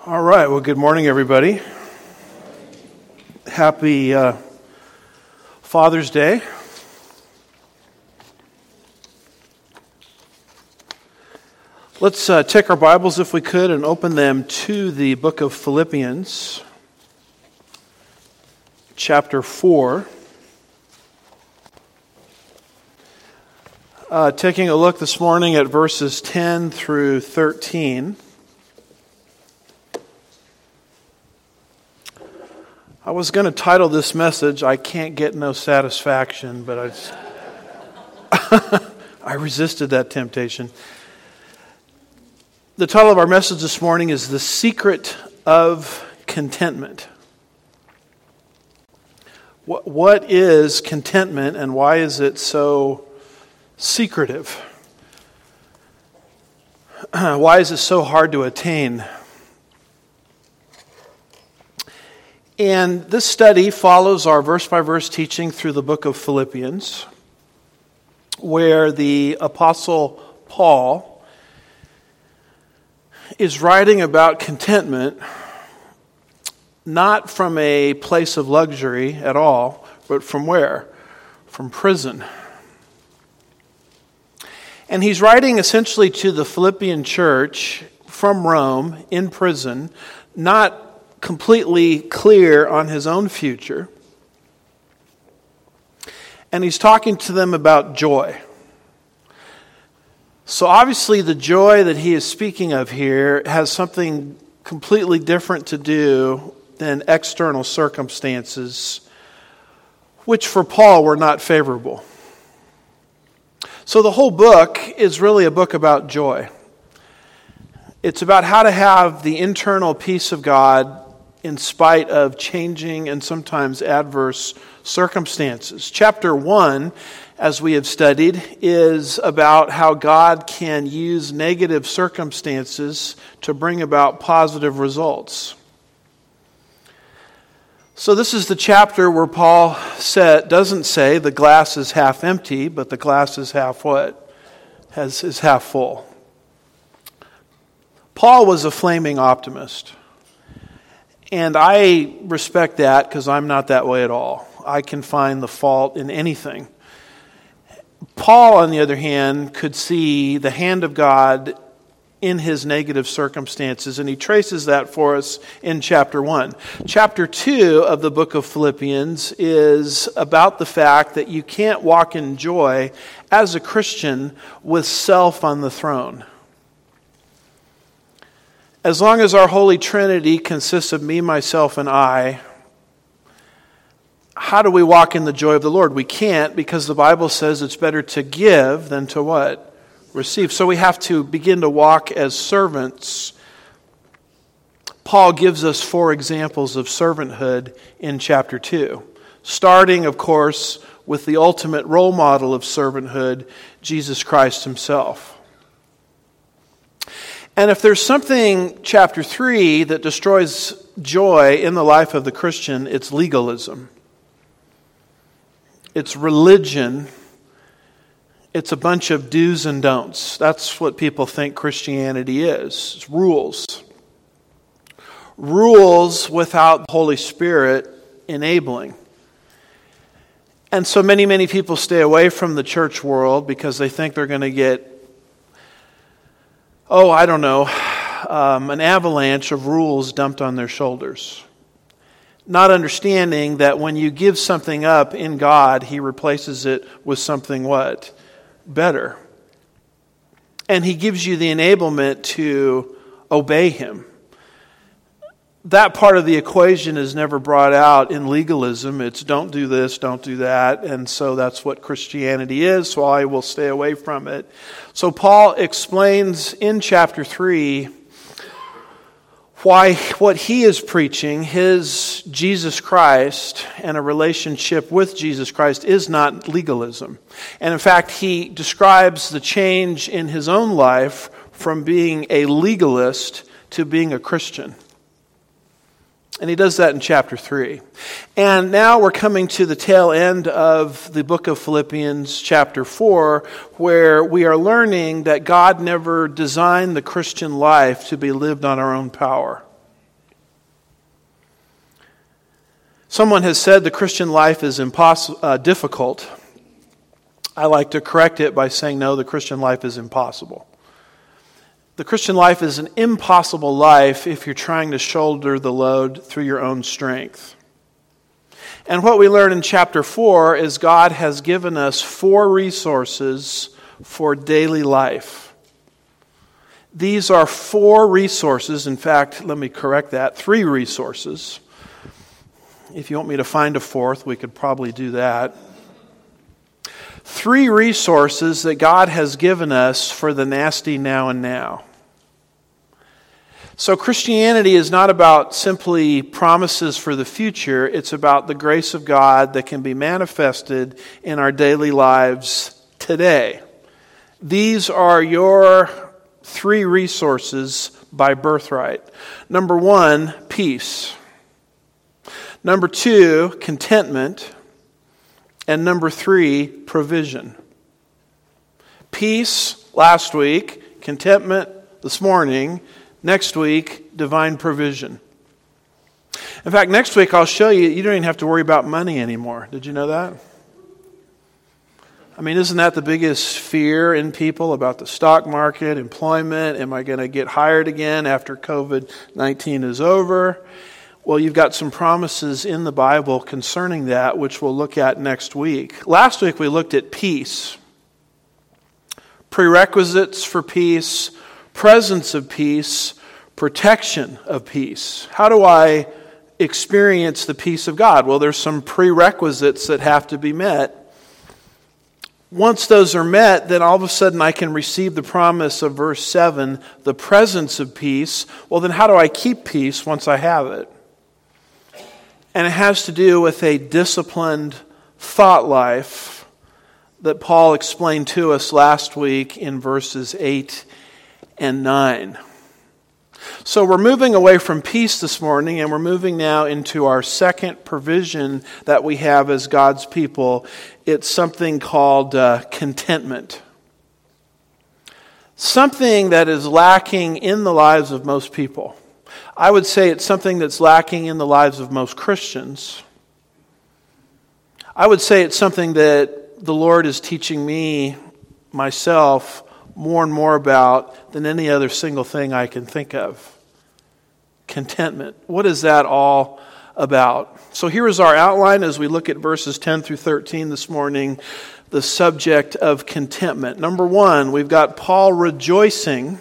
All right, well, good morning, everybody. Happy Father's Day. Let's take our Bibles, if we could, and open them to the book of Philippians, chapter 4. Taking a look this morning at verses 10 through 13. I was going to title this message, "I Can't Get No Satisfaction," but I resisted that temptation. The title of our message this morning is "The Secret of Contentment." What is contentment, and why is it so secretive? Why is it so hard to attain? And this study follows our verse-by-verse teaching through the book of Philippians, where the Apostle Paul is writing about contentment, not from a place of luxury at all, but from where? From prison. And he's writing essentially to the Philippian church from Rome in prison, not completely clear on his own future. And he's talking to them about joy. So obviously the joy that he is speaking of here has something completely different to do than external circumstances, which for Paul were not favorable. So the whole book is really a book about joy. It's about how to have the internal peace of God in spite of changing and sometimes adverse circumstances. Chapter 1, as we have studied, is about how God can use negative circumstances to bring about positive results. So this is the chapter where Paul doesn't say the glass is half empty, but the glass is half what? Is half full. Paul was a flaming optimist. And I respect that because I'm not that way at all. I can find the fault in anything. Paul, on the other hand, could see the hand of God in his negative circumstances, and he traces that for us in chapter 1. Chapter 2 of the book of Philippians is about the fact that you can't walk in joy as a Christian with self on the throne. As long as our Holy Trinity consists of me, myself, and I, how do we walk in the joy of the Lord? We can't, because the Bible says it's better to give than to what? Receive. So we have to begin to walk as servants. Paul gives us 4 examples of servanthood in chapter 2, starting, of course, with the ultimate role model of servanthood, Jesus Christ himself. And if there's something, chapter 3, that destroys joy in the life of the Christian, it's legalism. It's religion. It's a bunch of do's and don'ts. That's what people think Christianity is. It's rules. Rules without the Holy Spirit enabling. And so many people stay away from the church world because they think they're going to get an avalanche of rules dumped on their shoulders. Not understanding that when you give something up in God, He replaces it with something what? Better. And He gives you the enablement to obey Him. That part of the equation is never brought out in legalism. It's don't do this, don't do that. And so that's what Christianity is, so I will stay away from it. So Paul explains in chapter 3 why what he is preaching, his Jesus Christ and a relationship with Jesus Christ, is not legalism. And in fact, he describes the change in his own life from being a legalist to being a Christian. And he does that in chapter 3. And now we're coming to the tail end of the book of Philippians, chapter 4, where we are learning that God never designed the Christian life to be lived on our own power. Someone has said the Christian life is difficult. I like to correct it by saying, no, the Christian life is impossible. The Christian life is an impossible life if you're trying to shoulder the load through your own strength. And what we learn in chapter 4 is God has given us 4 resources for daily life. These are 4 resources. In fact, let me correct that, 3 resources. If you want me to find a 4th, we could probably do that. 3 resources that God has given us for the nasty now and now. So Christianity is not about simply promises for the future. It's about the grace of God that can be manifested in our daily lives today. These are your 3 resources by birthright. Number 1, peace. Number 2, contentment. And number 3, provision. Peace last week, contentment this morning, next week, divine provision. In fact, next week I'll show you, you don't even have to worry about money anymore. Did you know that? I mean, isn't that the biggest fear in people about the stock market, employment? Am I going to get hired again after COVID-19 is over? Well, you've got some promises in the Bible concerning that, which we'll look at next week. Last week we looked at peace. Prerequisites for peace, presence of peace, protection of peace. How do I experience the peace of God? Well, there's some prerequisites that have to be met. Once those are met, then all of a sudden I can receive the promise of verse 7, the presence of peace. Well, then how do I keep peace once I have it? And it has to do with a disciplined thought life that Paul explained to us last week in verses 8 and 9. So we're moving away from peace this morning, and we're moving now into our second provision that we have as God's people. It's something called contentment. Something that is lacking in the lives of most people. I would say it's something that's lacking in the lives of most Christians. I would say it's something that the Lord is teaching me, myself, more and more about than any other single thing I can think of. Contentment. What is that all about? So here is our outline as we look at verses 10 through 13 this morning, the subject of contentment. Number 1, we've got Paul rejoicing.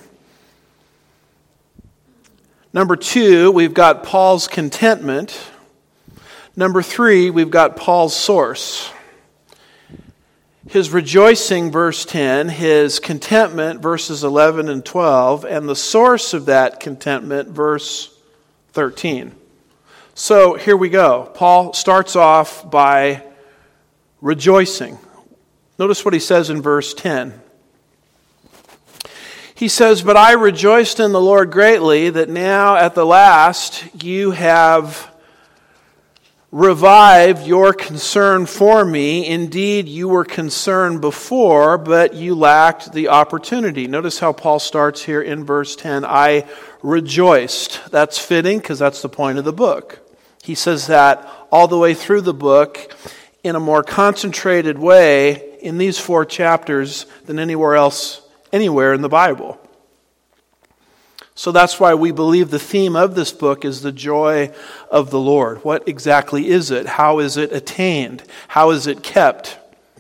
Number 2, we've got Paul's contentment. Number 3, we've got Paul's source. His rejoicing, verse 10, his contentment, verses 11 and 12, and the source of that contentment, verse 13. So here we go. Paul starts off by rejoicing. Notice what he says in verse 10. He says, "But I rejoiced in the Lord greatly that now at the last you have revived your concern for me. Indeed, you were concerned before, but you lacked the opportunity." Notice how Paul starts here in verse 10. I rejoiced. That's fitting because that's the point of the book. He says that all the way through the book in a more concentrated way in these 4 chapters than anywhere in the Bible. So that's why we believe the theme of this book is the joy of the Lord. What exactly is it? How is it attained? How is it kept?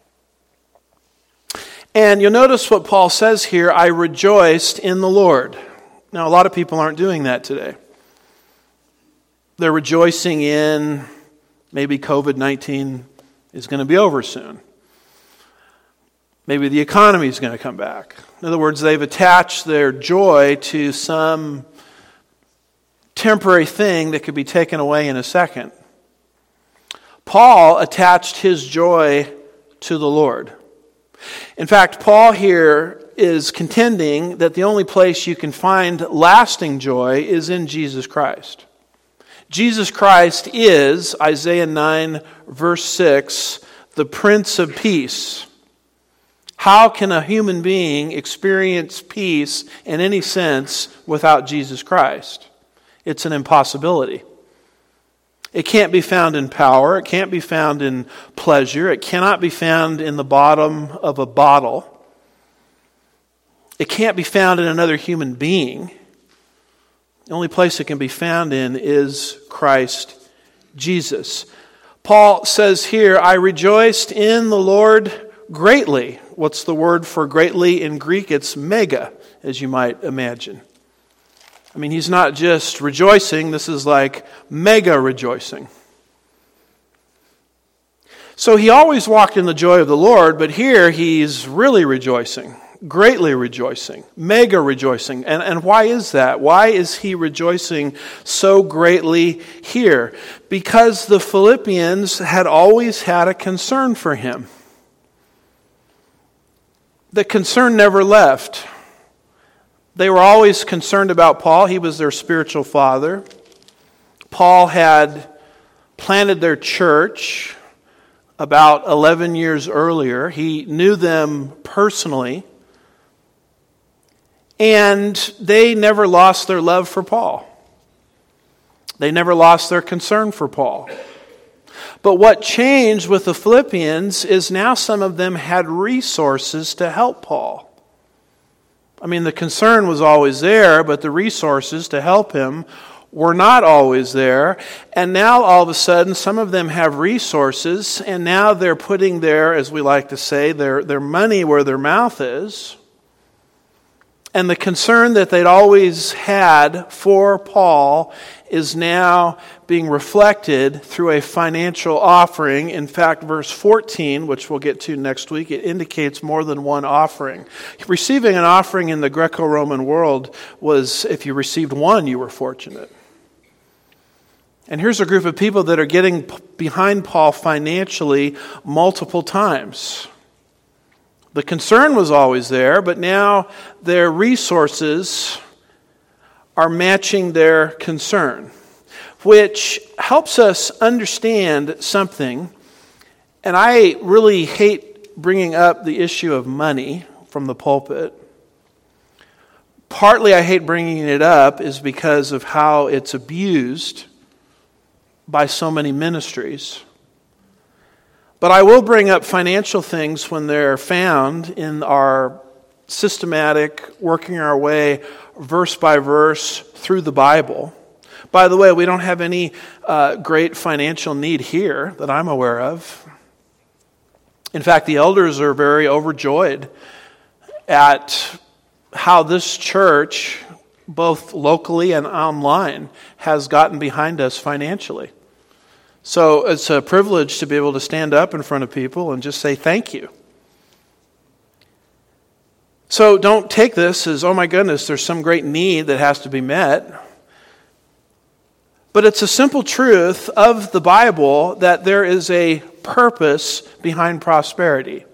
And you'll notice what Paul says here, I rejoiced in the Lord. Now, a lot of people aren't doing that today. They're rejoicing in maybe COVID-19 is going to be over soon. Maybe the economy is going to come back. In other words, they've attached their joy to some temporary thing that could be taken away in a second. Paul attached his joy to the Lord. In fact, Paul here is contending that the only place you can find lasting joy is in Jesus Christ. Jesus Christ is, Isaiah 9, verse 6, the Prince of Peace. How can a human being experience peace in any sense without Jesus Christ? It's an impossibility. It can't be found in power. It can't be found in pleasure. It cannot be found in the bottom of a bottle. It can't be found in another human being. The only place it can be found in is Christ Jesus. Paul says here, I rejoiced in the Lord greatly. What's the word for greatly in Greek? It's mega, as you might imagine. I mean, he's not just rejoicing, this is like mega rejoicing. So he always walked in the joy of the Lord, but here he's really rejoicing, greatly rejoicing, mega rejoicing. And why is that? Why is he rejoicing so greatly here? Because the Philippians had always had a concern for him. The concern never left. They were always concerned about Paul. He was their spiritual father. Paul had planted their church about 11 years earlier. He knew them personally. And they never lost their love for Paul. They never lost their concern for Paul. But what changed with the Philippians is now some of them had resources to help Paul. I mean, the concern was always there, but the resources to help him were not always there. And now, all of a sudden, some of them have resources, and now they're putting their, as we like to say, their money where their mouth is. And the concern that they'd always had for Paul is now being reflected through a financial offering. In fact, verse 14, which we'll get to next week, it indicates more than one offering. Receiving an offering in the Greco-Roman world was, if you received one, you were fortunate. And here's a group of people that are getting behind Paul financially multiple times. The concern was always there, but now their resources are matching their concern, which helps us understand something. And I really hate bringing up the issue of money from the pulpit. Partly I hate bringing it up is because of how it's abused by so many ministries. But I will bring up financial things when they're found in our systematic, working our way verse by verse through the Bible. By the way, we don't have any great financial need here that I'm aware of. In fact, the elders are very overjoyed at how this church, both locally and online, has gotten behind us financially. So it's a privilege to be able to stand up in front of people and just say thank you. So don't take this as, oh my goodness, there's some great need that has to be met. But it's a simple truth of the Bible that there is a purpose behind prosperity.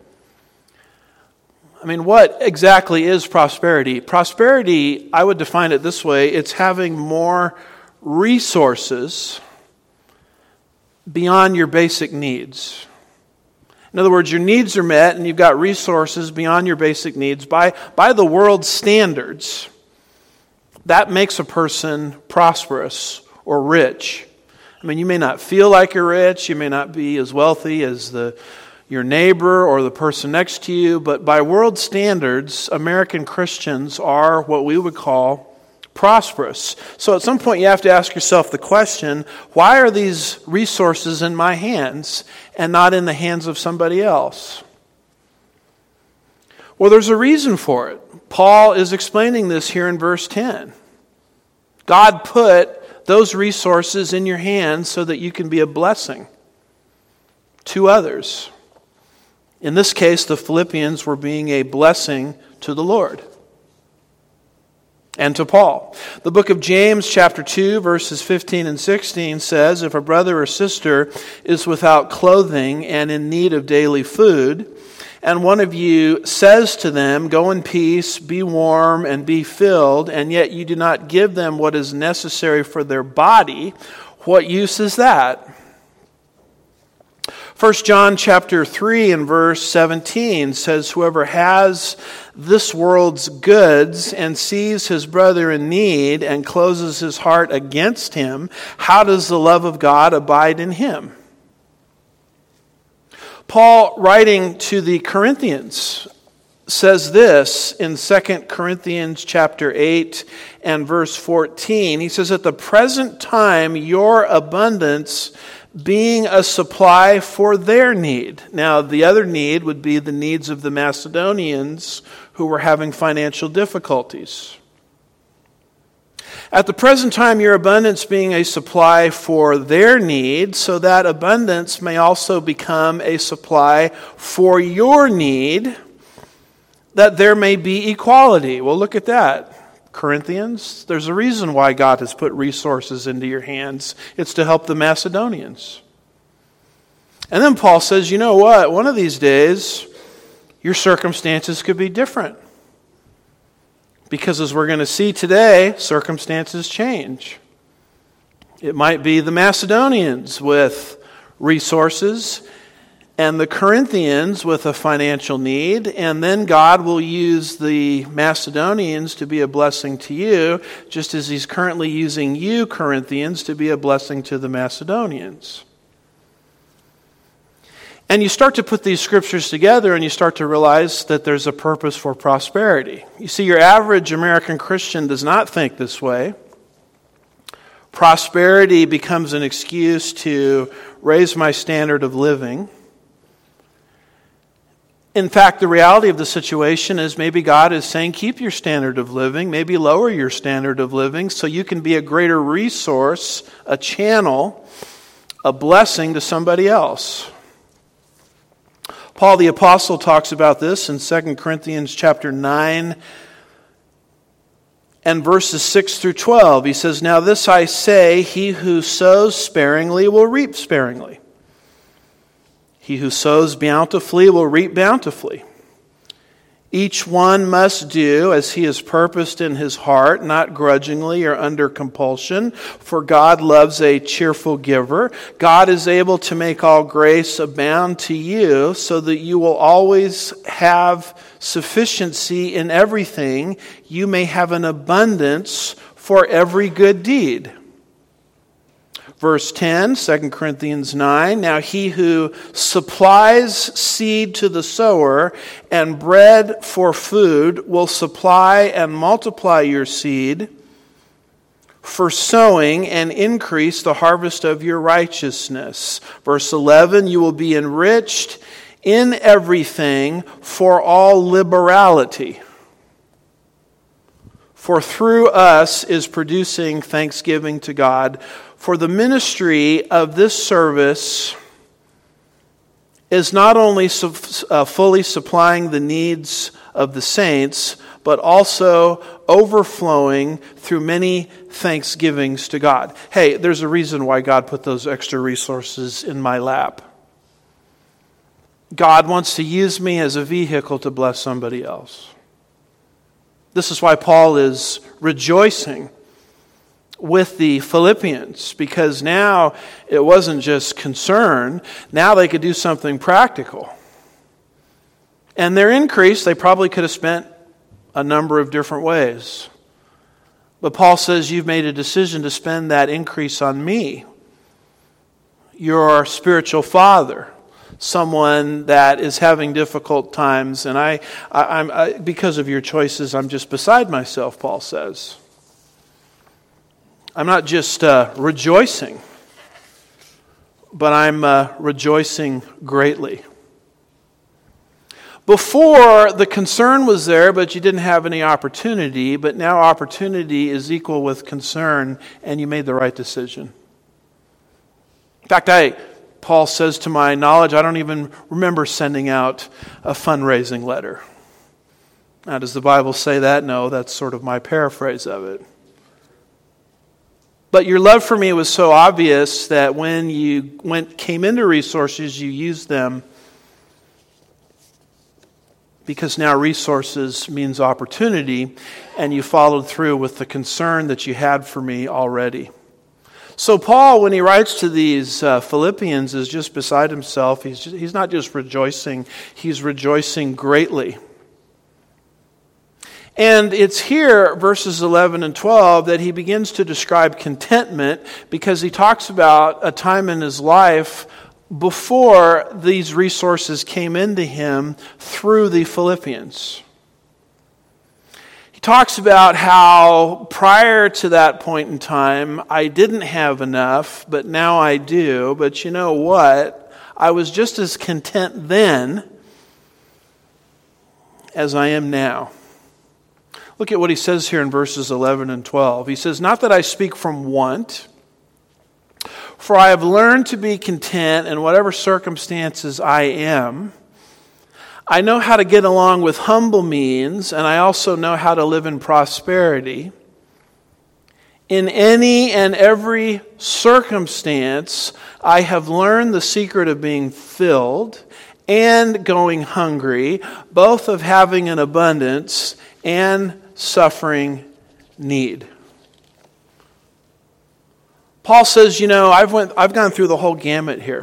I mean, what exactly is prosperity? Prosperity, I would define it this way, it's having more resources beyond your basic needs. In other words, your needs are met and you've got resources beyond your basic needs. By the world's standards, that makes a person prosperous or rich. I mean, you may not feel like you're rich, you may not be as wealthy as your neighbor or the person next to you, but by world standards, American Christians are what we would call prosperous. So at some point you have to ask yourself the question, why are these resources in my hands and not in the hands of somebody else? Well, there's a reason for it. Paul is explaining this here in verse 10. God put those resources in your hands so that you can be a blessing to others. In this case, the Philippians were being a blessing to the Lord and to Paul. The book of James, chapter 2, verses 15 and 16 says, if a brother or sister is without clothing and in need of daily food, and one of you says to them, go in peace, be warm, and be filled, and yet you do not give them what is necessary for their body, what use is that? 1 John chapter 3 and verse 17 says, "Whoever has this world's goods and sees his brother in need and closes his heart against him, how does the love of God abide in him?" Paul, writing to the Corinthians, says this in 2 Corinthians chapter 8 and verse 14. He says, "At the present time, your abundance being a supply for their need." Now, the other need would be the needs of the Macedonians who were having financial difficulties. "At the present time, your abundance being a supply for their need, so that abundance may also become a supply for your need, that there may be equality." Well, look at that, Corinthians. There's a reason why God has put resources into your hands. It's to help the Macedonians. And then Paul says, you know what? One of these days, your circumstances could be different. Because as we're going to see today, circumstances change. It might be the Macedonians with resources and the Corinthians with a financial need, and then God will use the Macedonians to be a blessing to you, just as He's currently using you, Corinthians, to be a blessing to the Macedonians. And you start to put these scriptures together and you start to realize that there's a purpose for prosperity. You see, your average American Christian does not think this way. Prosperity becomes an excuse to raise my standard of living. In fact, the reality of the situation is maybe God is saying, keep your standard of living, maybe lower your standard of living so you can be a greater resource, a channel, a blessing to somebody else. Paul the Apostle talks about this in 2 Corinthians chapter 9 and verses 6 through 12. He says, "Now this I say, he who sows sparingly will reap sparingly. He who sows bountifully will reap bountifully. Each one must do as he has purposed in his heart, not grudgingly or under compulsion, for God loves a cheerful giver. God is able to make all grace abound to you, so that you will always have sufficiency in everything. You may have an abundance for every good deed." Verse 10, 2 Corinthians 9, "Now he who supplies seed to the sower and bread for food will supply and multiply your seed for sowing and increase the harvest of your righteousness." Verse 11, "You will be enriched in everything for all liberality. For through us is producing thanksgiving to God. For the ministry of this service is not only fully supplying the needs of the saints, but also overflowing through many thanksgivings to God." Hey, there's a reason why God put those extra resources in my lap. God wants to use me as a vehicle to bless somebody else. This is why Paul is rejoicing with the Philippians, because now it wasn't just concern, now they could do something practical. And their increase, they probably could have spent a number of different ways. But Paul says, you've made a decision to spend that increase on me, your spiritual father, someone that is having difficult times, and I because of your choices, I'm just beside myself, Paul says. I'm not just rejoicing, but I'm rejoicing greatly. Before, the concern was there, but you didn't have any opportunity. But now opportunity is equal with concern, and you made the right decision. In fact, Paul says, to my knowledge, I don't even remember sending out a fundraising letter. Now, does the Bible say that? No, that's sort of my paraphrase of it. But your love for me was so obvious that when you came into resources, you used them, because now resources means opportunity, and you followed through with the concern that you had for me already. So Paul, when he writes to these Philippians, is just beside himself. He's not just rejoicing, he's rejoicing greatly. And it's here, verses 11 and 12, that he begins to describe contentment, because he talks about a time in his life before these resources came into him through the Philippians. He talks about how prior to that point in time, I didn't have enough, but now I do. But you know what? I was just as content then as I am now. Look at what he says here in verses 11 and 12. He says, "Not that I speak from want, for I have learned to be content in whatever circumstances I am. I know how to get along with humble means, and I also know how to live in prosperity. In any and every circumstance, I have learned the secret of being filled and going hungry, both of having an abundance and suffering need." Paul says, I've gone through the whole gamut here.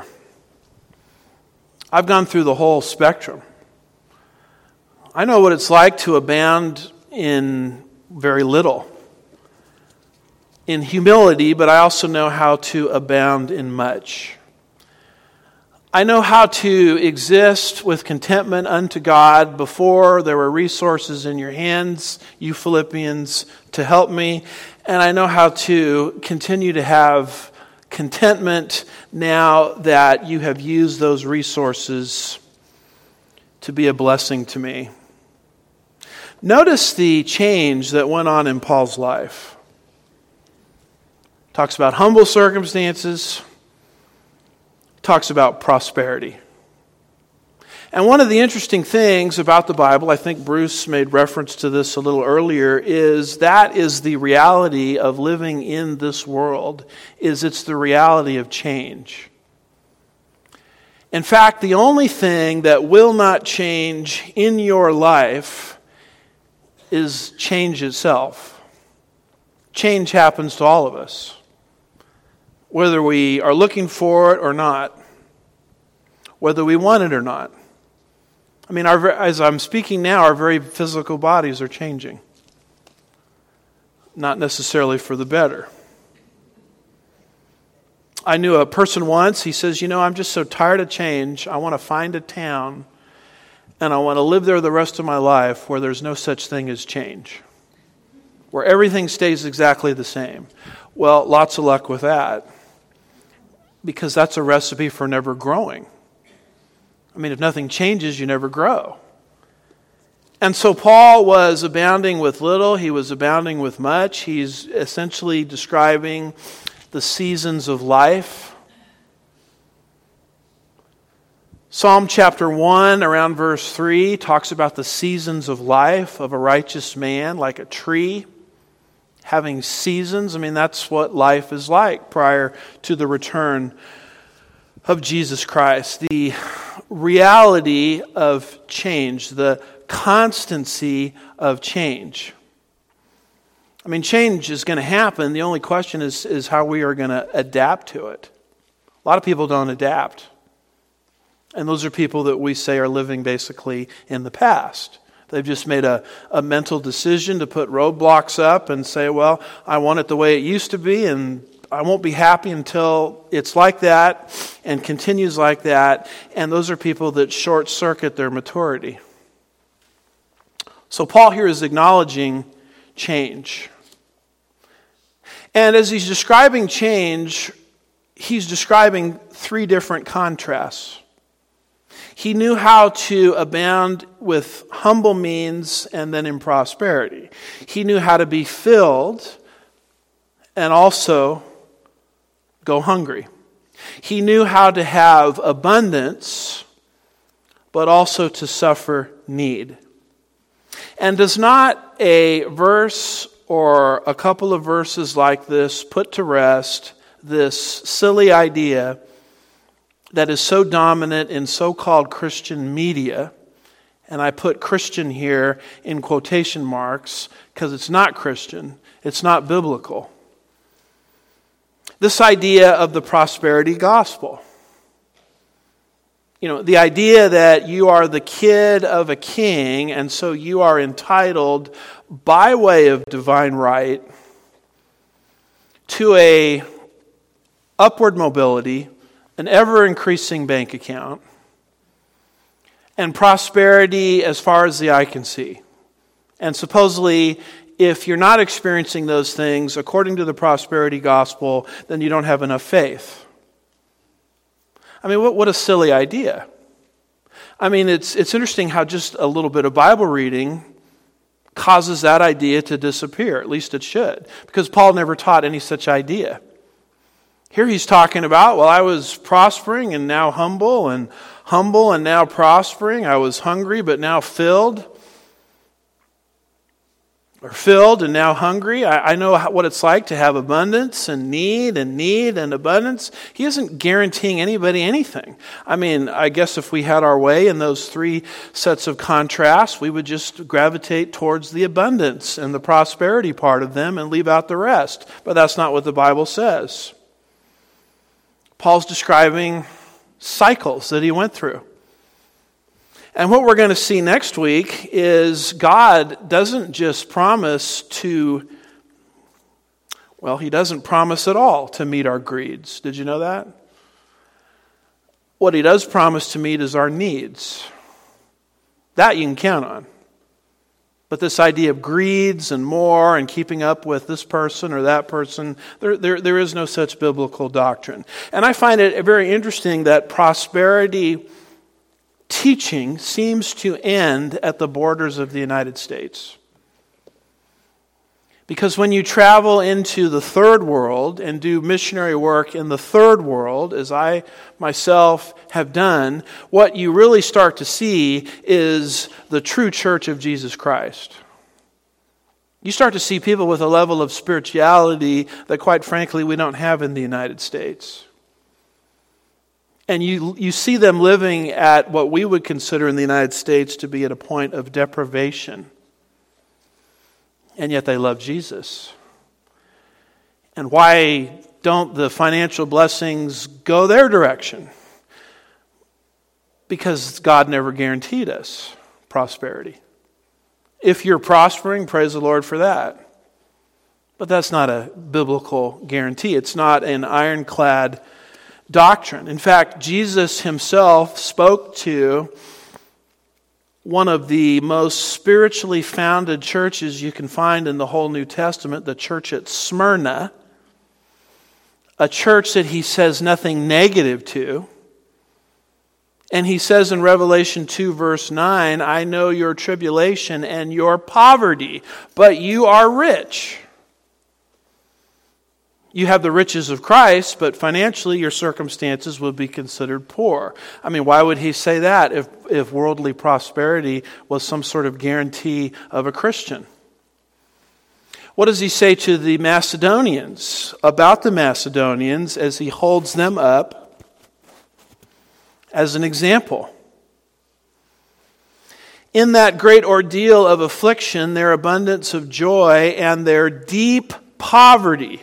I've gone through the whole spectrum. I know what it's like to abound in very little, in humility, but I also know how to abound in much. I know how to exist with contentment unto God before there were resources in your hands, you Philippians, to help me. And I know how to continue to have contentment now that you have used those resources to be a blessing to me. Notice the change that went on in Paul's life. Talks about humble circumstances, talks about prosperity. And one of the interesting things about the Bible, I think Bruce made reference to this a little earlier, is that is the reality of living in this world, it's the reality of change. In fact, the only thing that will not change in your life is change itself. Change happens to all of us, whether we are looking for it or not, whether we want it or not. I mean, as I'm speaking now, our very physical bodies are changing. Not necessarily for the better. I knew a person once, he says, I'm just so tired of change, I want to find a town and I want to live there the rest of my life where there's no such thing as change, where everything stays exactly the same. Well, lots of luck with that, because that's a recipe for never growing. I mean, if nothing changes, you never grow. And so Paul was abounding with little, he was abounding with much. He's essentially describing the seasons of life. Psalm chapter 1, around verse 3, talks about the seasons of life of a righteous man, like a tree having seasons. I mean, that's what life is like prior to the return of Jesus Christ. The reality of change, the constancy of change. I mean, change is going to happen. The only question is how we are going to adapt to it. A lot of people don't adapt. And those are people that we say are living basically in the past. They've just made a mental decision to put roadblocks up and say, well, I want it the way it used to be, and I won't be happy until it's like that and continues like that. And those are people that short-circuit their maturity. So Paul here is acknowledging change. And as he's describing change, he's describing three different contrasts. He knew how to abound with humble means and then in prosperity. He knew how to be filled and also go hungry. He knew how to have abundance, but also to suffer need. And does not a verse or a couple of verses like this put to rest this silly idea that is so dominant in so-called Christian media? And I put Christian here in quotation marks because it's not Christian. It's not biblical. This idea of the prosperity gospel. The idea that you are the kid of a king, and so you are entitled by way of divine right to a upward mobility, an ever-increasing bank account, and prosperity as far as the eye can see. And supposedly, if you're not experiencing those things according to the prosperity gospel, then you don't have enough faith. I mean, what a silly idea. I mean, it's interesting how just a little bit of Bible reading causes that idea to disappear. At least it should. Because Paul never taught any such idea. Here he's talking about, well, I was prospering and now humble and now prospering. I was hungry but now filled. Or filled and now hungry. I know what it's like to have abundance and need and abundance. He isn't guaranteeing anybody anything. I mean, I guess if we had our way in those three sets of contrasts, we would just gravitate towards the abundance and the prosperity part of them and leave out the rest. But that's not what the Bible says. Paul's describing cycles that he went through. And what we're going to see next week is God doesn't just promise to, He doesn't promise at all to meet our greeds. Did you know that? What He does promise to meet is our needs. That you can count on. But this idea of greeds and more and keeping up with this person or that person, there is no such biblical doctrine. And I find it very interesting that prosperity teaching seems to end at the borders of the United States. Because when you travel into the third world and do missionary work in the third world, as I myself have done, what you really start to see is the true church of Jesus Christ. You start to see people with a level of spirituality that, quite frankly, we don't have in the United States. And you see them living at what we would consider in the United States to be at a point of deprivation. And yet they love Jesus. And why don't the financial blessings go their direction? Because God never guaranteed us prosperity. If you're prospering, praise the Lord for that. But that's not a biblical guarantee. It's not an ironclad doctrine. In fact, Jesus himself spoke to one of the most spiritually founded churches you can find in the whole New Testament, the church at Smyrna, a church that he says nothing negative to. And he says in Revelation 2 verse 9, I know your tribulation and your poverty, but you are rich. You have the riches of Christ, but financially your circumstances would be considered poor. I mean, why would he say that if worldly prosperity was some sort of guarantee of a Christian? What does he say to the Macedonians about the Macedonians as he holds them up as an example? In that great ordeal of affliction, their abundance of joy and their deep poverty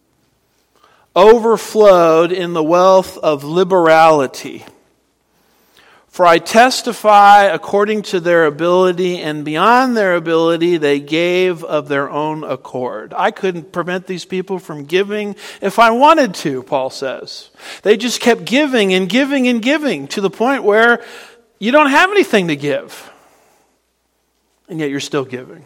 overflowed in the wealth of liberality. For I testify according to their ability, and beyond their ability they gave of their own accord. I couldn't prevent these people from giving if I wanted to, Paul says. They just kept giving and giving and giving to the point where you don't have anything to give. And yet you're still giving.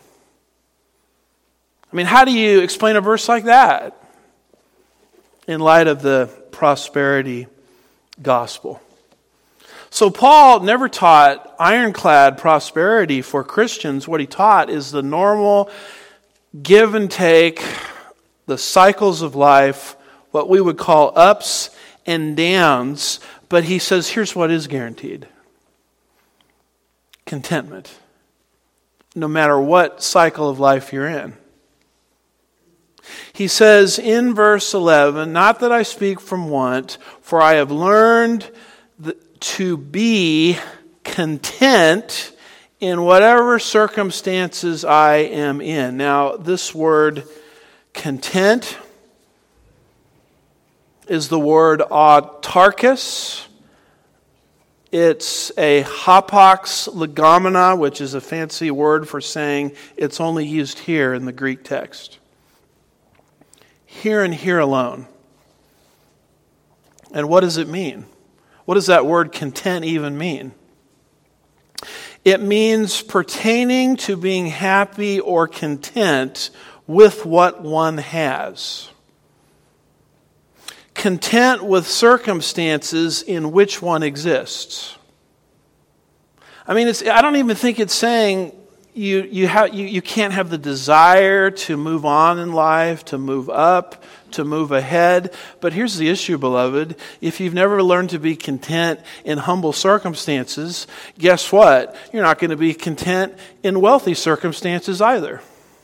I mean, how do you explain a verse like that in light of the prosperity gospel? So Paul never taught ironclad prosperity for Christians. What he taught is the normal give and take, the cycles of life, what we would call ups and downs. But he says, here's what is guaranteed. Contentment. No matter what cycle of life you're in. He says in verse 11, not that I speak from want, for I have learned to be content in whatever circumstances I am in. Now, this word content is the word autarkos. It's a hapax legomena, which is a fancy word for saying it's only used here in the Greek text. Here and here alone. And what does it mean? What does that word content even mean? It means pertaining to being happy or content with what one has. Content with circumstances in which one exists. I mean, I don't even think it's saying you can't have the desire to move on in life, to move up, to move ahead. But here's the issue, beloved. If you've never learned to be content in humble circumstances, guess what? You're not going to be content in wealthy circumstances either.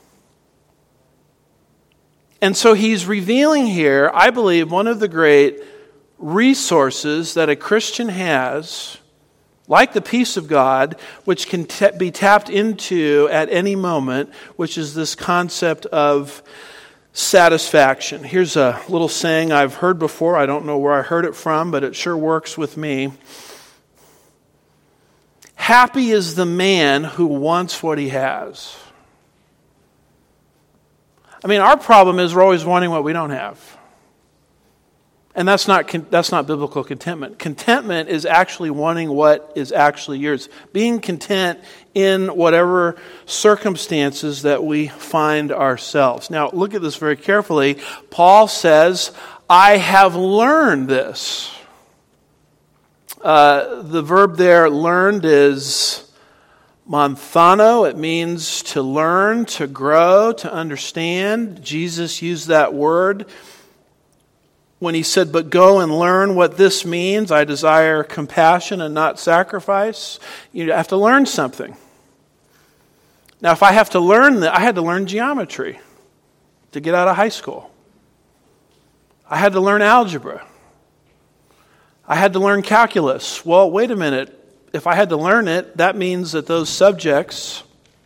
And so he's revealing here, I believe, one of the great resources that a Christian has, like the peace of God, which can be tapped into at any moment, which is this concept of satisfaction. Here's a little saying I've heard before. I don't know where I heard it from, but it sure works with me. Happy is the man who wants what he has. I mean, our problem is we're always wanting what we don't have. And that's not biblical contentment. Contentment is actually wanting what is actually yours. Being content in whatever circumstances that we find ourselves. Now, look at this very carefully. Paul says, I have learned this. The verb there, learned, is manthano. It means to learn, to grow, to understand. Jesus used that word when he said, but go and learn what this means. I desire compassion and not sacrifice. You have to learn something. Now, if I have to learn that, I had to learn geometry to get out of high school. I had to learn algebra. I had to learn calculus. Well, wait a minute. If I had to learn it, that means that those subjects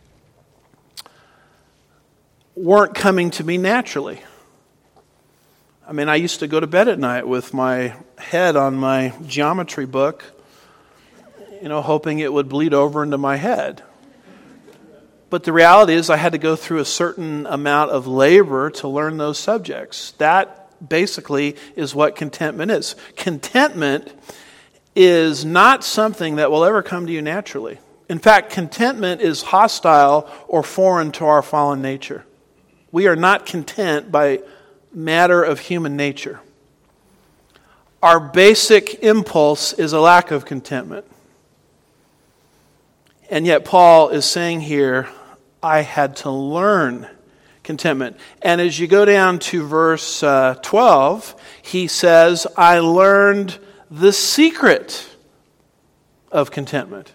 weren't coming to me naturally. I mean, I used to go to bed at night with my head on my geometry book, hoping it would bleed over into my head. But the reality is I had to go through a certain amount of labor to learn those subjects. That basically is what contentment is. Contentment is not something that will ever come to you naturally. In fact, contentment is hostile or foreign to our fallen nature. We are not content by matter of human nature. Our basic impulse is a lack of contentment. And yet Paul is saying here, I had to learn contentment. And as you go down to verse 12, he says, I learned the secret of contentment.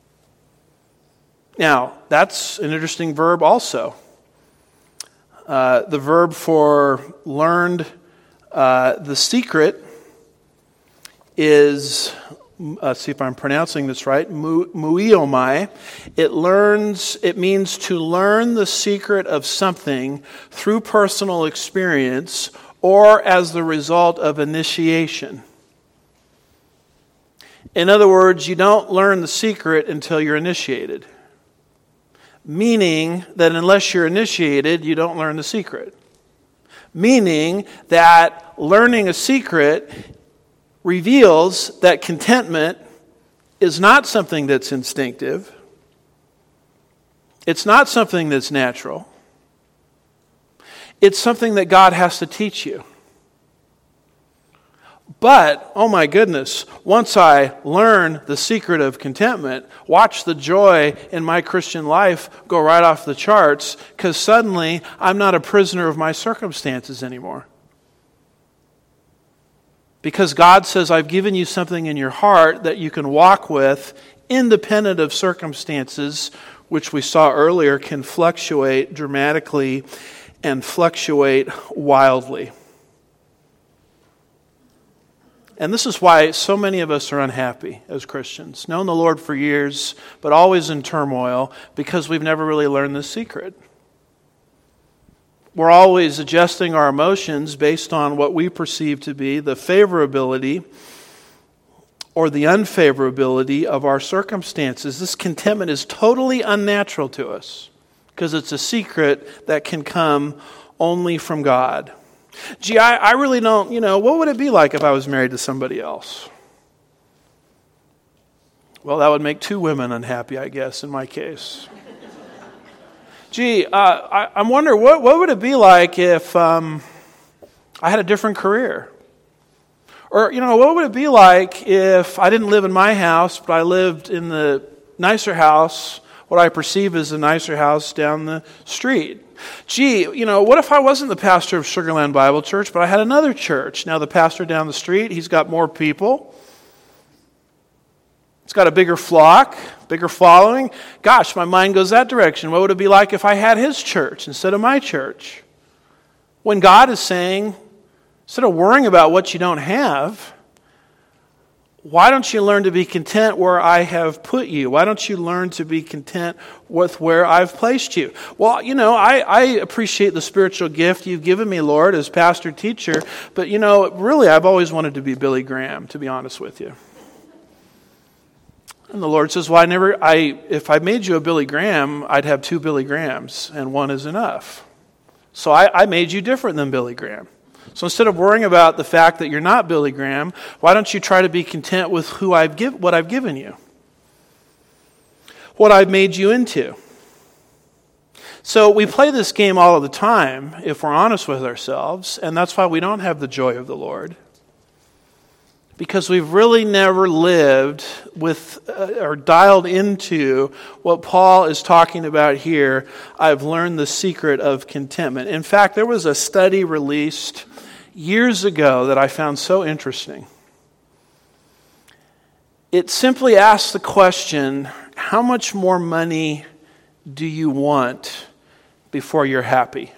Now, that's an interesting verb also. The verb for learned, the secret, is, see if I'm pronouncing this right, muiomai. It means to learn the secret of something through personal experience or as the result of initiation. In other words, you don't learn the secret until you're initiated. Meaning that unless you're initiated, you don't learn the secret. Meaning that learning a secret reveals that contentment is not something that's instinctive. It's not something that's natural. It's something that God has to teach you. But, oh my goodness, once I learn the secret of contentment, watch the joy in my Christian life go right off the charts, because suddenly I'm not a prisoner of my circumstances anymore. Because God says, I've given you something in your heart that you can walk with, independent of circumstances, which we saw earlier can fluctuate dramatically and fluctuate wildly. And this is why so many of us are unhappy as Christians. Known the Lord for years, but always in turmoil, because we've never really learned this secret. We're always adjusting our emotions based on what we perceive to be the favorability or the unfavorability of our circumstances. This contentment is totally unnatural to us because it's a secret that can come only from God. Gee, I really don't, what would it be like if I was married to somebody else? Well, that would make two women unhappy, I guess, in my case. Gee, I'm wondering, what would it be like if I had a different career? Or, what would it be like if I didn't live in my house, but I lived in the nicer house, what I perceive as the nicer house down the street? Gee, what if I wasn't the pastor of Sugarland Bible Church, but I had another church? Now, the pastor down the street, he's got more people. He's got a bigger flock, bigger following. Gosh, my mind goes that direction. What would it be like if I had his church instead of my church? When God is saying, instead of worrying about what you don't have, why don't you learn to be content where I have put you? Why don't you learn to be content with where I've placed you? Well, I appreciate the spiritual gift you've given me, Lord, as pastor teacher, but really I've always wanted to be Billy Graham, to be honest with you. And the Lord says, well, if I made you a Billy Graham, I'd have two Billy Grahams, and one is enough. So I made you different than Billy Graham. So instead of worrying about the fact that you're not Billy Graham, why don't you try to be content with what I've given you? What I've made you into. So we play this game all of the time, if we're honest with ourselves, and that's why we don't have the joy of the Lord. Because we've really never lived with or dialed into what Paul is talking about here. I've learned the secret of contentment. In fact, there was a study released years ago that I found so interesting. It simply asks the question, how much more money do you want before you're happy?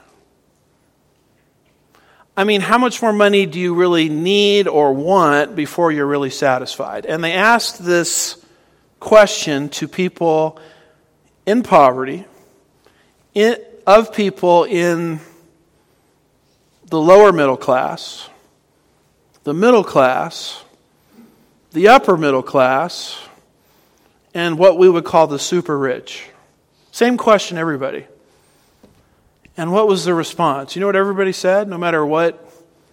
I mean, how much more money do you really need or want before you're really satisfied? And they asked this question to people in poverty, of people in the lower middle class, the middle class, the upper middle class, and what we would call the super rich. Same question, everybody. And what was the response? You know what everybody said? No matter what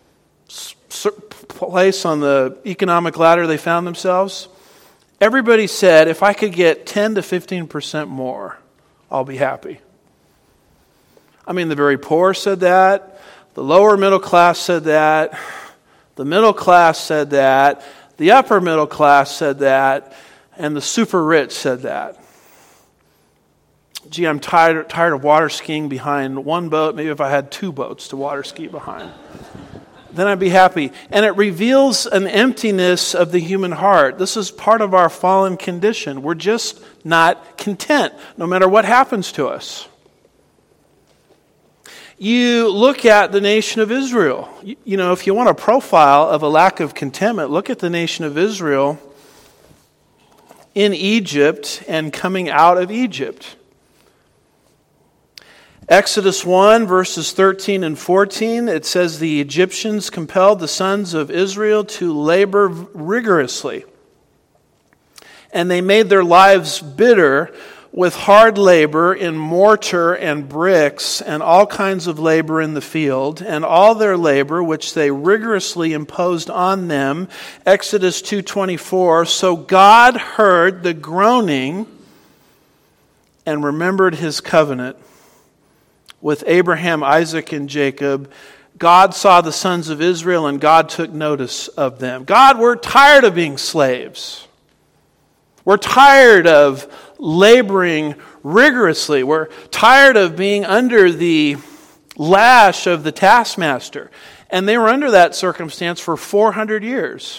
place on the economic ladder they found themselves, everybody said, if I could get 10 to 15% more, I'll be happy. I mean, the very poor said that. The lower middle class said that. The middle class said that. The upper middle class said that. And the super rich said that. Gee, I'm tired of water skiing behind one boat. Maybe if I had two boats to water ski behind, then I'd be happy. And it reveals an emptiness of the human heart. This is part of our fallen condition. We're just not content, no matter what happens to us. You look at the nation of Israel. If you want a profile of a lack of contentment, look at the nation of Israel in Egypt and coming out of Egypt. Exodus 1, verses 13 and 14, it says, the Egyptians compelled the sons of Israel to labor rigorously, and they made their lives bitter with hard labor in mortar and bricks and all kinds of labor in the field, and all their labor which they rigorously imposed on them. Exodus 2:24, so God heard the groaning and remembered his covenant with Abraham, Isaac, and Jacob. God saw the sons of Israel and God took notice of them. God, we're tired of being slaves. We're tired of laboring rigorously. We're tired of being under the lash of the taskmaster. And they were under that circumstance for 400 years.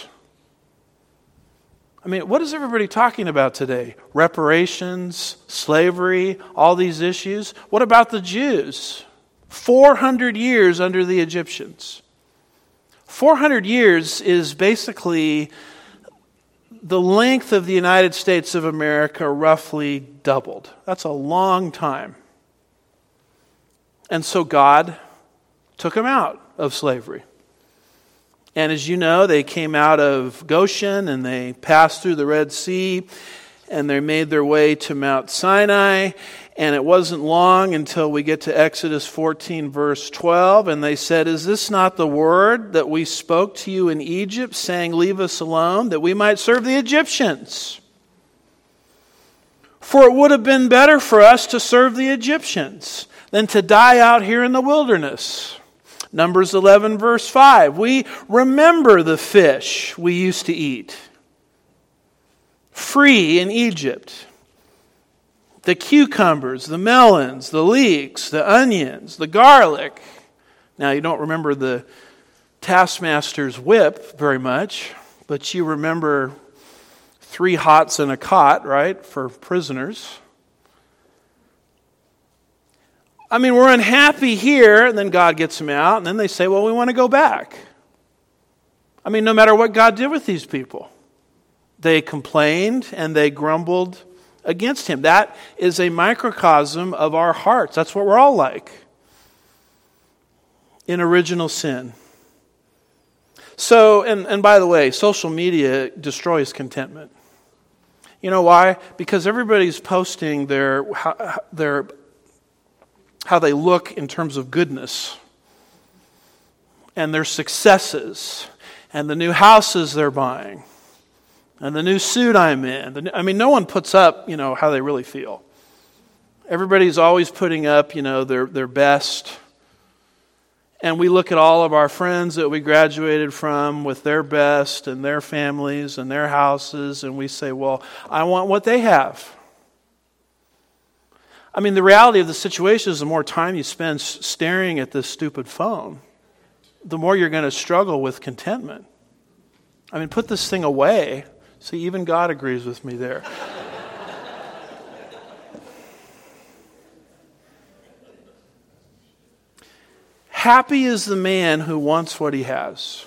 I mean, what is everybody talking about today? Reparations, slavery, all these issues. What about the Jews? 400 years under the Egyptians. 400 years is basically the length of the United States of America roughly doubled. That's a long time. And so God took them out of slavery. And as you know, they came out of Goshen and they passed through the Red Sea and they made their way to Mount Sinai. And it wasn't long until we get to Exodus 14, verse 12. And they said, "Is this not the word that we spoke to you in Egypt, saying, 'Leave us alone, that we might serve the Egyptians'? For it would have been better for us to serve the Egyptians than to die out here in the wilderness." Numbers 11, verse 5. "We remember the fish we used to eat free in Egypt. The cucumbers, the melons, the leeks, the onions, the garlic." Now, you don't remember the taskmaster's whip very much, but you remember 3 hots and a cot, right, for prisoners. I mean, we're unhappy here, and then God gets them out, and then they say, well, we want to go back. I mean, no matter what God did with these people, they complained and they grumbled against Him. That is a microcosm of our hearts. That's what we're all like in original sin. So, and by the way, social media destroys contentment. You know why? Because everybody's posting how they look in terms of goodness and their successes and the new houses they're buying and the new suit I'm in. I mean, no one puts up, how they really feel. Everybody's always putting up, their best. And we look at all of our friends that we graduated from with their best and their families and their houses, and we say, well, I want what they have. I mean, the reality of the situation is the more time you spend staring at this stupid phone, the more you're going to struggle with contentment. I mean, put this thing away. See, even God agrees with me there. Happy is the man who wants what he has.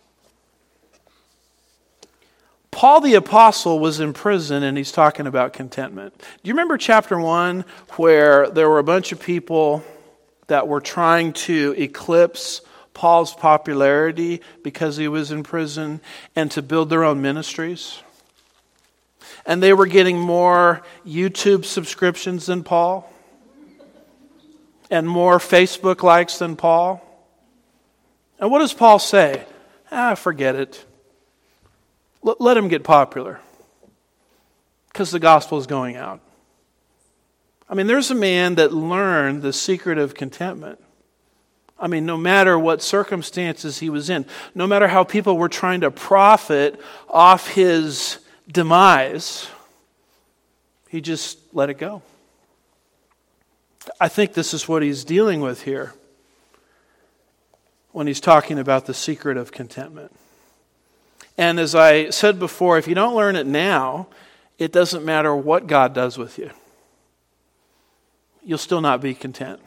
Paul the Apostle was in prison and he's talking about contentment. Do you remember chapter 1 where there were a bunch of people that were trying to eclipse Paul's popularity because he was in prison and to build their own ministries? And they were getting more YouTube subscriptions than Paul and more Facebook likes than Paul. And what does Paul say? Forget it. Let him get popular because the gospel is going out. I mean, there's a man that learned the secret of contentment. I mean, no matter what circumstances he was in, no matter how people were trying to profit off his demise, he just let it go. I think this is what he's dealing with here when he's talking about the secret of contentment. And as I said before, if you don't learn it now, it doesn't matter what God does with you. You'll still not be content.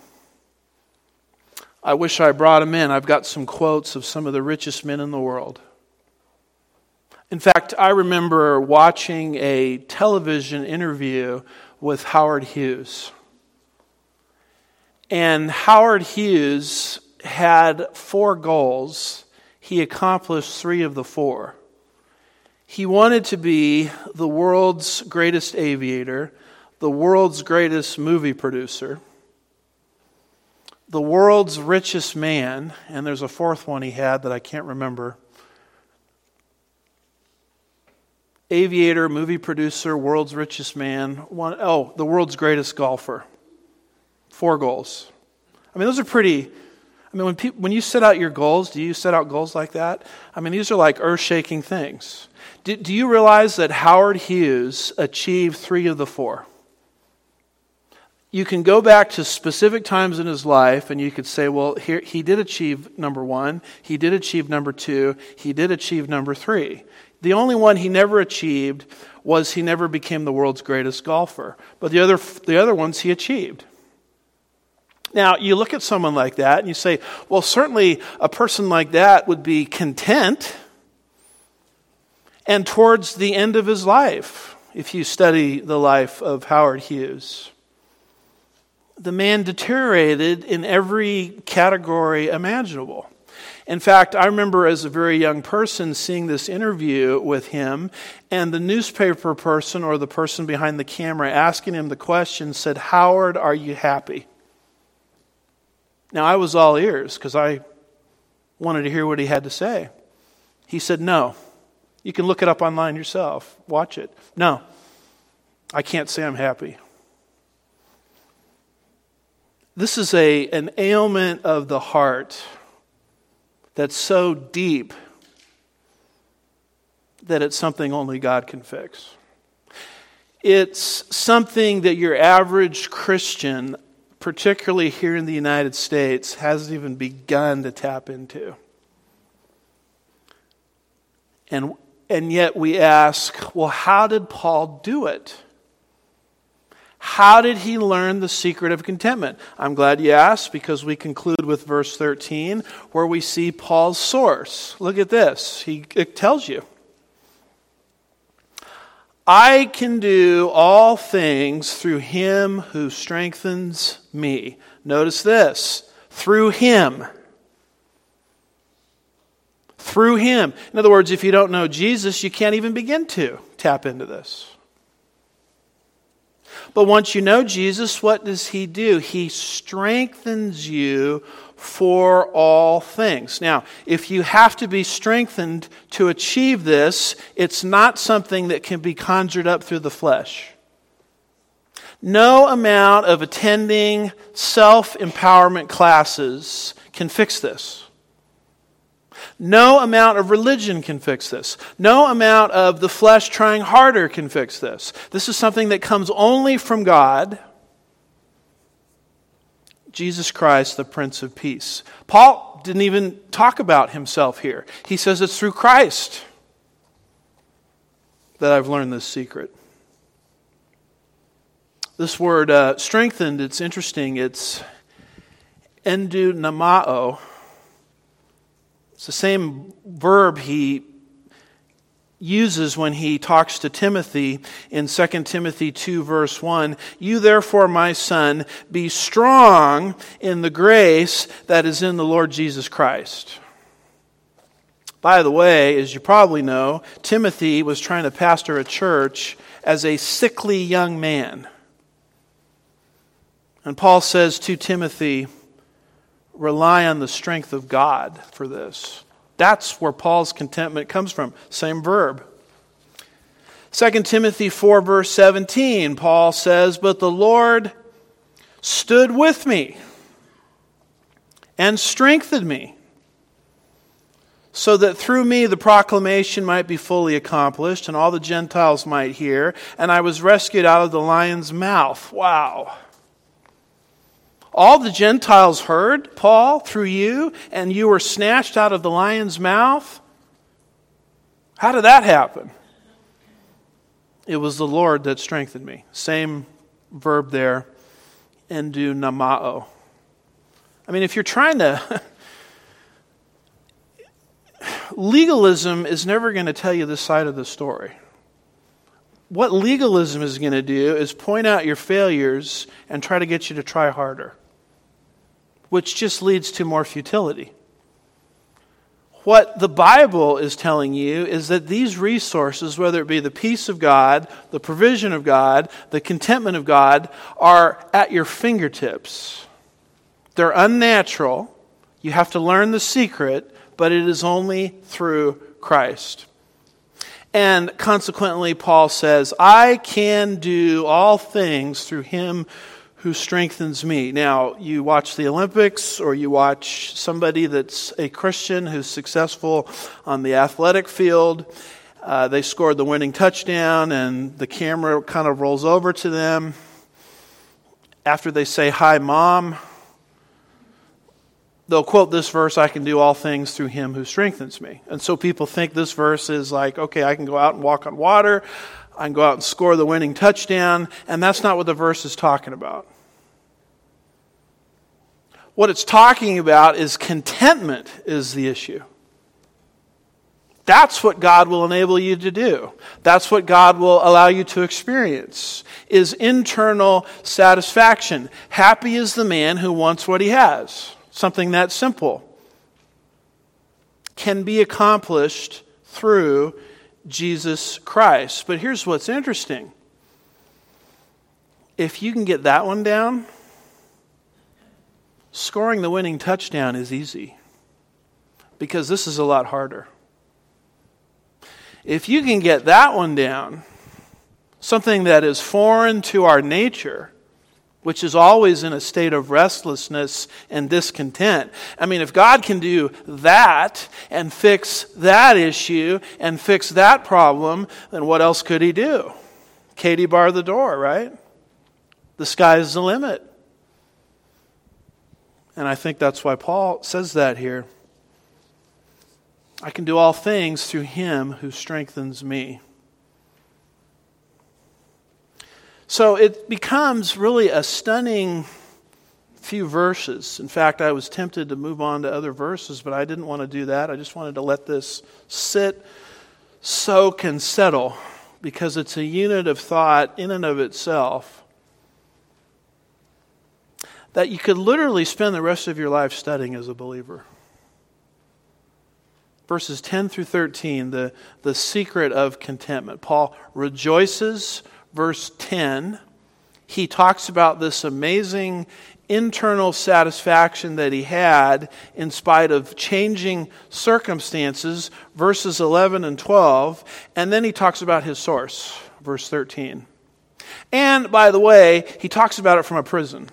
I wish I brought them in. I've got some quotes of some of the richest men in the world. In fact, I remember watching a television interview with Howard Hughes. And Howard Hughes had 4 goals. He accomplished 3 of the 4. He wanted to be the world's greatest aviator, the world's greatest movie producer, the world's richest man, and there's a 4th one he had that I can't remember. Aviator, movie producer, world's richest man, the world's greatest golfer. 4 goals. I mean, those are pretty. I mean, when you set out your goals, do you set out goals like that? I mean, these are like earth-shaking things. Do you realize that Howard Hughes achieved 3 of the 4? You can go back to specific times in his life and you could say, well, here he did achieve number 1, he did achieve number 2, he did achieve number 3. The only one he never achieved was he never became the world's greatest golfer. But the other ones he achieved. Now, you look at someone like that and you say, well, certainly a person like that would be content. And towards the end of his life, if you study the life of Howard Hughes, the man deteriorated in every category imaginable. In fact, I remember as a very young person seeing this interview with him, and the newspaper person or the person behind the camera asking him the question said, "Howard, are you happy?" Now, I was all ears because I wanted to hear what he had to say. He said, "No. You can look it up online yourself. Watch it. No, I can't say I'm happy." This is an ailment of the heart that's so deep that it's something only God can fix. It's something that your average Christian, particularly here in the United States, hasn't even begun to tap into. And yet we ask, well, how did Paul do it? How did he learn the secret of contentment? I'm glad you asked, because we conclude with verse 13, where we see Paul's source. Look at this. It tells you. I can do all things through him who strengthens me. Notice this. Through him. Through him. In other words, if you don't know Jesus, you can't even begin to tap into this. But once you know Jesus, what does he do? He strengthens you for all things. Now, if you have to be strengthened to achieve this, it's not something that can be conjured up through the flesh. No amount of attending self-empowerment classes can fix this. No amount of religion can fix this. No amount of the flesh trying harder can fix this. This is something that comes only from God, Jesus Christ, the Prince of Peace. Paul didn't even talk about himself here. He says it's through Christ that I've learned this secret. This word strengthened, it's interesting. It's endunamao. It's the same verb he uses when he talks to Timothy in 2 Timothy 2 verse 1. You therefore, my son, be strong in the grace that is in the Lord Jesus Christ. By the way, as you probably know, Timothy was trying to pastor a church as a sickly young man. And Paul says to Timothy, rely on the strength of God for this. That's where Paul's contentment comes from. Same verb. 2 Timothy 4 verse 17, Paul says, but the Lord stood with me and strengthened me, so that through me the proclamation might be fully accomplished and all the Gentiles might hear, and I was rescued out of the lion's mouth. Wow. All the Gentiles heard, Paul, through you, and you were snatched out of the lion's mouth? How did that happen? It was the Lord that strengthened me. Same verb there, endunamao. I mean, if you're trying to... Legalism is never going to tell you this side of the story. What legalism is going to do is point out your failures and try to get you to try harder, which just leads to more futility. What the Bible is telling you is that these resources, whether it be the peace of God, the provision of God, the contentment of God, are at your fingertips. They're unnatural. You have to learn the secret, but it is only through Christ. And consequently, Paul says, I can do all things through him who strengthens me. Now, you watch the Olympics, or you watch somebody that's a Christian who's successful on the athletic field. They scored the winning touchdown, and the camera kind of rolls over to them. After they say, hi, Mom, they'll quote this verse, I can do all things through him who strengthens me. And so people think this verse is like, okay, I can go out and walk on water, I can go out and score the winning touchdown, and that's not what the verse is talking about. What it's talking about is contentment is the issue. That's what God will enable you to do. That's what God will allow you to experience, is internal satisfaction. Happy is the man who wants what he has. Something that simple can be accomplished through Jesus Christ. But here's what's interesting. If you can get that one down, scoring the winning touchdown is easy, because this is a lot harder. If you can get that one down, something that is foreign to our nature, which is always in a state of restlessness and discontent. I mean, if God can do that and fix that issue and fix that problem, then what else could he do? Katie bar the door, right? The sky's the limit. And I think that's why Paul says that here. I can do all things through him who strengthens me. So it becomes really a stunning few verses. In fact, I was tempted to move on to other verses, but I didn't want to do that. I just wanted to let this sit, soak, and settle, because it's a unit of thought in and of itself that you could literally spend the rest of your life studying as a believer. Verses 10 through 13, the secret of contentment. Paul rejoices, verse 10. He talks about this amazing internal satisfaction that he had in spite of changing circumstances, verses 11 and 12. And then he talks about his source, verse 13. And, by the way, he talks about it from a prison,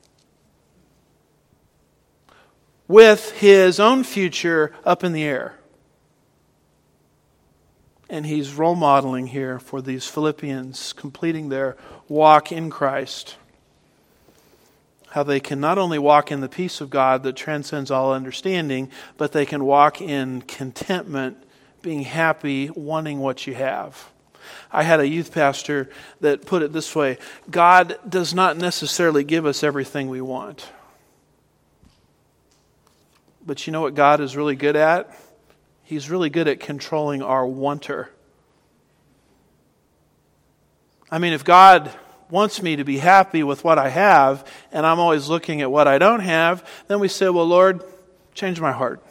with his own future up in the air. And he's role modeling here for these Philippians completing their walk in Christ. How they can not only walk in the peace of God that transcends all understanding, but they can walk in contentment, being happy, wanting what you have. I had a youth pastor that put it this way: God does not necessarily give us everything we want. But you know what God is really good at? He's really good at controlling our wanter. I mean, if God wants me to be happy with what I have, and I'm always looking at what I don't have, then we say, well, Lord, change my heart.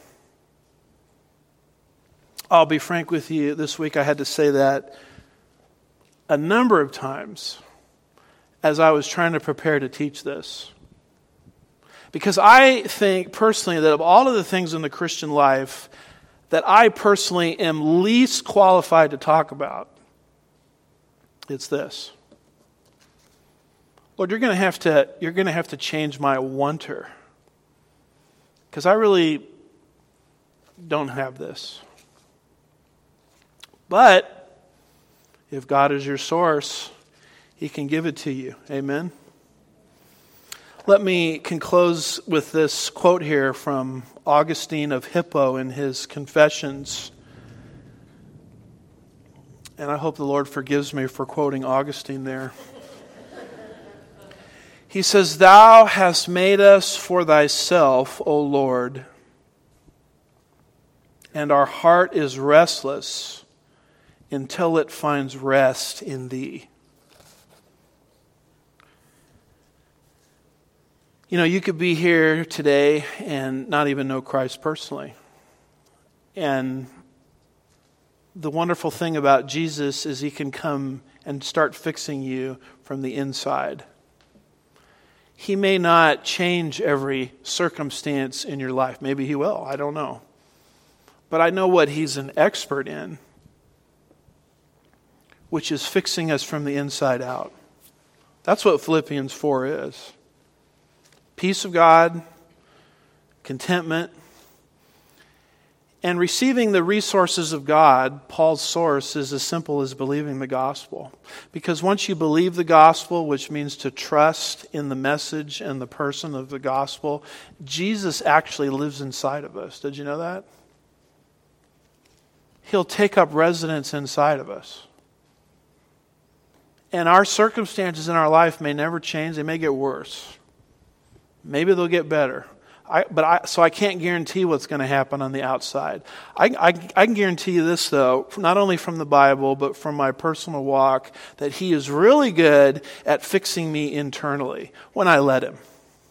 I'll be frank with you, this week I had to say that a number of times as I was trying to prepare to teach this. Because I think personally that of all of the things in the Christian life that I personally am least qualified to talk about, it's this. Lord, you're going to have to change my wanter, because I really don't have this. But if God is your source, he can give it to you. Amen. Let me conclude with this quote here from Augustine of Hippo in his Confessions. And I hope the Lord forgives me for quoting Augustine there. He says, "Thou hast made us for thyself, O Lord, and our heart is restless until it finds rest in thee." You know, you could be here today and not even know Christ personally. And the wonderful thing about Jesus is he can come and start fixing you from the inside. He may not change every circumstance in your life. Maybe he will. I don't know. But I know what he's an expert in, which is fixing us from the inside out. That's what Philippians 4 is. Peace of God, contentment, and receiving the resources of God. Paul's source is as simple as believing the gospel. Because once you believe the gospel, which means to trust in the message and the person of the gospel, Jesus actually lives inside of us. Did you know that? He'll take up residence inside of us. And our circumstances in our life may never change. They may get worse. Maybe they'll get better. So I can't guarantee what's going to happen on the outside. I can guarantee you this, though, not only from the Bible, but from my personal walk, that He is really good at fixing me internally when I let Him.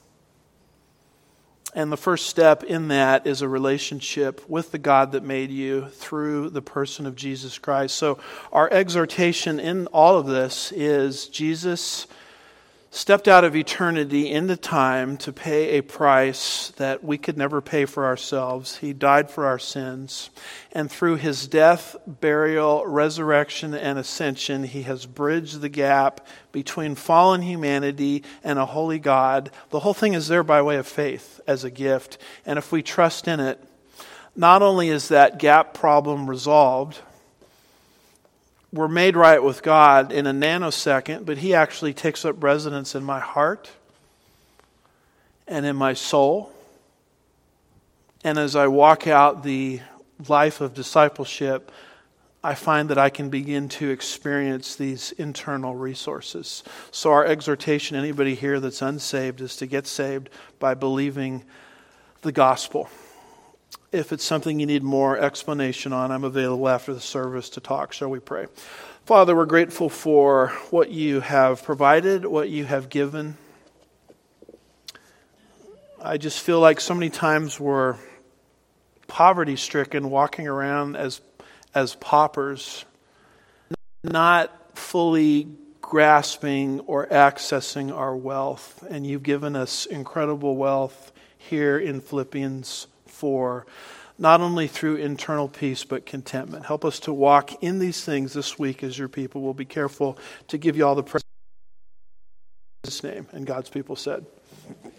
And the first step in that is a relationship with the God that made you through the person of Jesus Christ. So our exhortation in all of this is Jesus stepped out of eternity into time to pay a price that we could never pay for ourselves. He died for our sins. And through His death, burial, resurrection, and ascension, He has bridged the gap between fallen humanity and a holy God. The whole thing is there by way of faith as a gift. And if we trust in it, not only is that gap problem resolved, we're made right with God in a nanosecond, but He actually takes up residence in my heart and in my soul. And as I walk out the life of discipleship, I find that I can begin to experience these internal resources. So our exhortation, anybody here that's unsaved, is to get saved by believing the gospel. If it's something you need more explanation on, I'm available after the service to talk. Shall we pray? Father, we're grateful for what You have provided, what You have given. I just feel like so many times we're poverty-stricken, walking around as paupers, not fully grasping or accessing our wealth. And You've given us incredible wealth here in Philippians 4, not only through internal peace but contentment. Help us to walk in these things this week as Your people. We'll be careful to give You all the praise in His name. And God's people said,